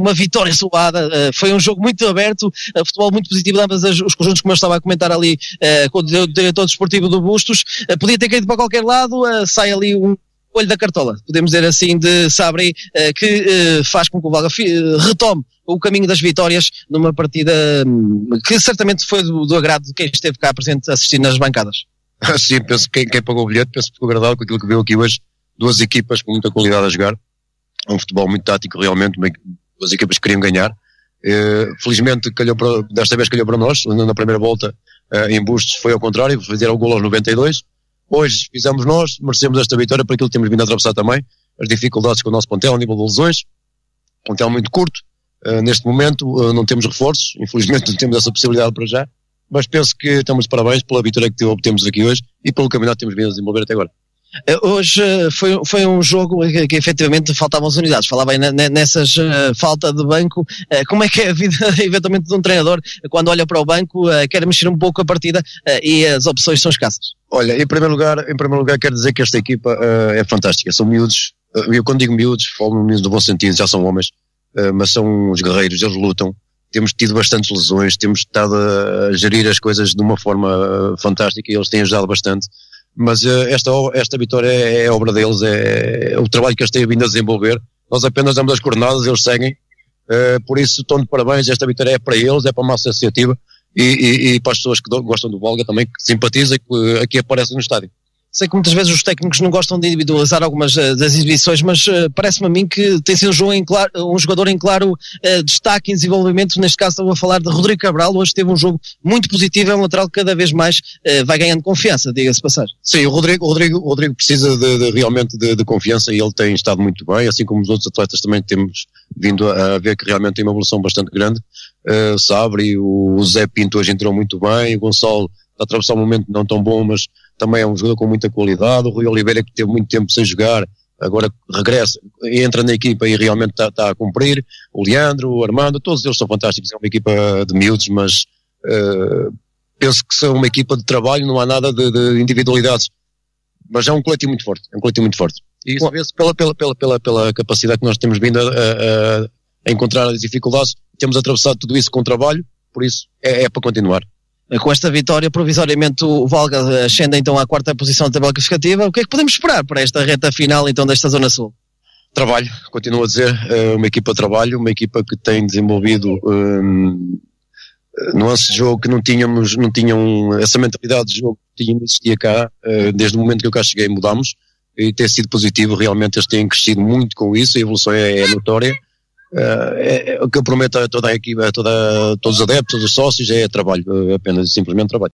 uma vitória suada, foi um jogo muito aberto, futebol muito positivo de ambos os conjuntos, como eu estava a comentar ali com o diretor desportivo do Bustos, podia ter caído para qualquer lado, sai ali um olho da cartola, podemos dizer assim, de Sabri, que faz com que o Valga retome o caminho das vitórias numa partida que certamente foi do agrado de quem esteve cá presente assistindo nas bancadas. Sim, penso que quem pagou o bilhete, penso que ficou agradado com aquilo que viu aqui hoje, duas equipas com muita qualidade a jogar, um futebol muito tático realmente, duas equipas que queriam ganhar. Felizmente desta vez calhou para nós, na primeira volta em Bustos foi ao contrário, fizeram o golo aos 92. Hoje fizemos nós, merecemos esta vitória por aquilo que temos vindo a atravessar também, as dificuldades com o nosso plantel, ao nível de lesões, plantel muito curto, neste momento não temos reforços, infelizmente não temos essa possibilidade para já, mas penso que estamos de parabéns pela vitória que obtemos aqui hoje e pelo campeonato que temos vindo a desenvolver até agora. Hoje foi um jogo que efetivamente faltavam as unidades, falava aí nessas falta de banco, como é que é a vida eventualmente de um treinador quando olha para o banco, quer mexer um pouco a partida e as opções são escassas? Olha, em primeiro lugar quero dizer que esta equipa é fantástica, são miúdos, eu quando digo miúdos, falo miúdos no bom sentido, já são homens, mas são os guerreiros, eles lutam, temos tido bastantes lesões, temos estado a gerir as coisas de uma forma fantástica e eles têm ajudado bastante. Mas esta vitória é obra deles, é o trabalho que eles têm vindo a desenvolver. Nós apenas damos as coordenadas, eles seguem. Por isso, estão de parabéns. Esta vitória é para eles, é para a massa associativa e para as pessoas que gostam do Valga também, que simpatizam e que aqui aparecem no estádio. Sei que muitas vezes os técnicos não gostam de individualizar algumas das exibições, mas parece-me a mim que tem sido um jogador em claro destaque e desenvolvimento. Neste caso estou a falar de Rodrigo Cabral, hoje teve um jogo muito positivo, é um lateral que cada vez mais vai ganhando confiança, diga-se passar. Sim, o Rodrigo precisa realmente de confiança e ele tem estado muito bem, assim como os outros atletas também temos vindo a ver que realmente tem uma evolução bastante grande. Sabri, o Zé Pinto hoje entrou muito bem, o Gonçalo está a atravessar um momento não tão bom, mas também é um jogador com muita qualidade. O Rui Oliveira, que teve muito tempo sem jogar, agora regressa, entra na equipa e realmente está a cumprir. O Leandro, o Armando, todos eles são fantásticos, é uma equipa de miúdos, mas penso que são uma equipa de trabalho, não há nada de individualidades, mas é um coletivo muito forte, e isso vê-se pela capacidade que nós temos vindo a encontrar as dificuldades, temos atravessado tudo isso com trabalho, por isso é para continuar. Com esta vitória, provisoriamente o Valga ascende então à 4ª posição da tabela classificativa. O que é que podemos esperar para esta reta final então desta Zona Sul? Trabalho, continuo a dizer, uma equipa de trabalho, uma equipa que tem desenvolvido nuances de jogo que não tinham essa mentalidade de jogo que existia cá, desde o momento que eu cá cheguei mudámos e tem sido positivo, realmente eles têm crescido muito com isso, a evolução é notória. O que eu prometo a toda a equipa, a todos os adeptos, todos os sócios, é trabalho, apenas e simplesmente trabalho.